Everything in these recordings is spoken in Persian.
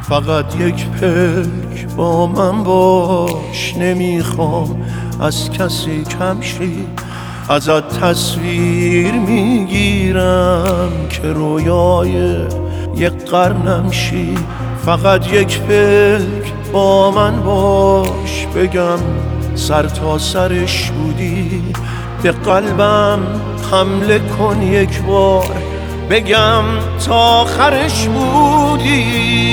فقط یک پلک با من باش. نمیخوام از کسی کم شی، ازت تصویر میگیرم که رویای یک قرنم شی. فقط یک پلک با من باش، بگم سر تا سرش بودی. به قلبم حمله کن یک بار، بگم تا آخرش بودی.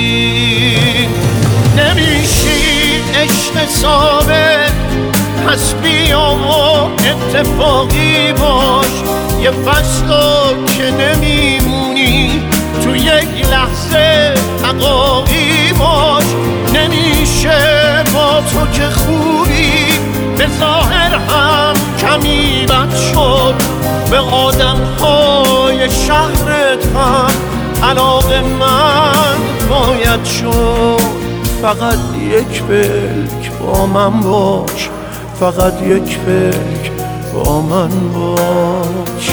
نمیشی عشق ثابت، پس بیا و اتفاقی باش. یه فصلو که نمیمونی، تو یک لحظه حقاقی باش. نمیشه با تو که خوبی، به ظاهر هم کمی بد شد. به آدم‌های شهرت هم علاقه من باید شد. فقط یک پلک با من باش، فقط یک پلک با من باش.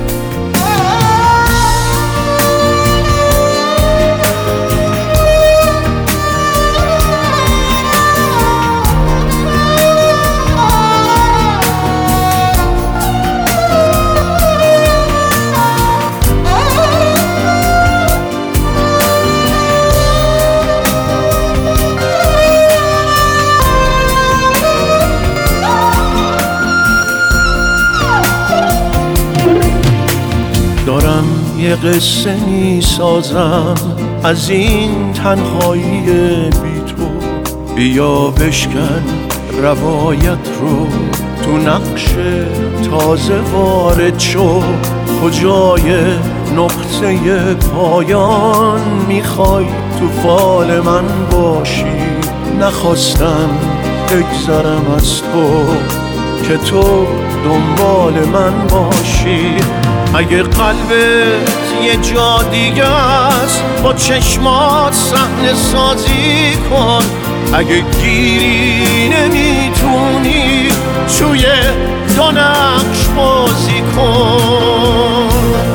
دارم یه قصه می سازم از این تنهایی بی تو. بیا بشکن روایت رو، تو نقش تازه وارد شو. کجای نقطه پایان میخوای تو فال من باشی؟ نخواستم بگذرم از تو که تو دنبال من باشی. اگه قلبت یه جا دیگه است، با چشمات صحنه سازی کن. اگه گیری نمیتونی، توی دو نقش بازی کن.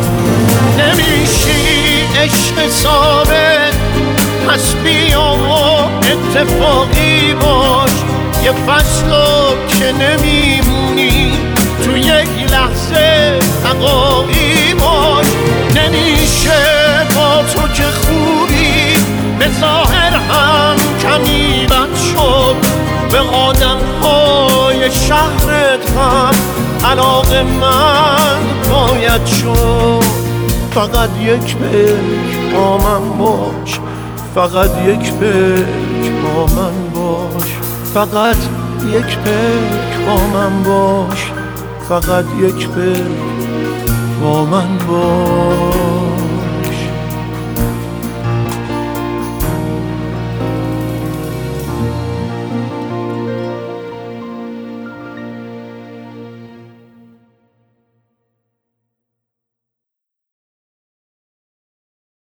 نمیشی عشق ثابت، پس بیا و اتفاقی باش. یه فصلو که نمیمونی، تو یک لحظه حقاقی باش. نمیشه با تو که خوبی، به ظاهر هم کمی بد شد. به آدم‌های شهرت هم علاقه من باید شد. فقط یک پلک با من باش، فقط یک پلک با من باش. فقط یک پلک با من باش، فقط یک پلک با من باش.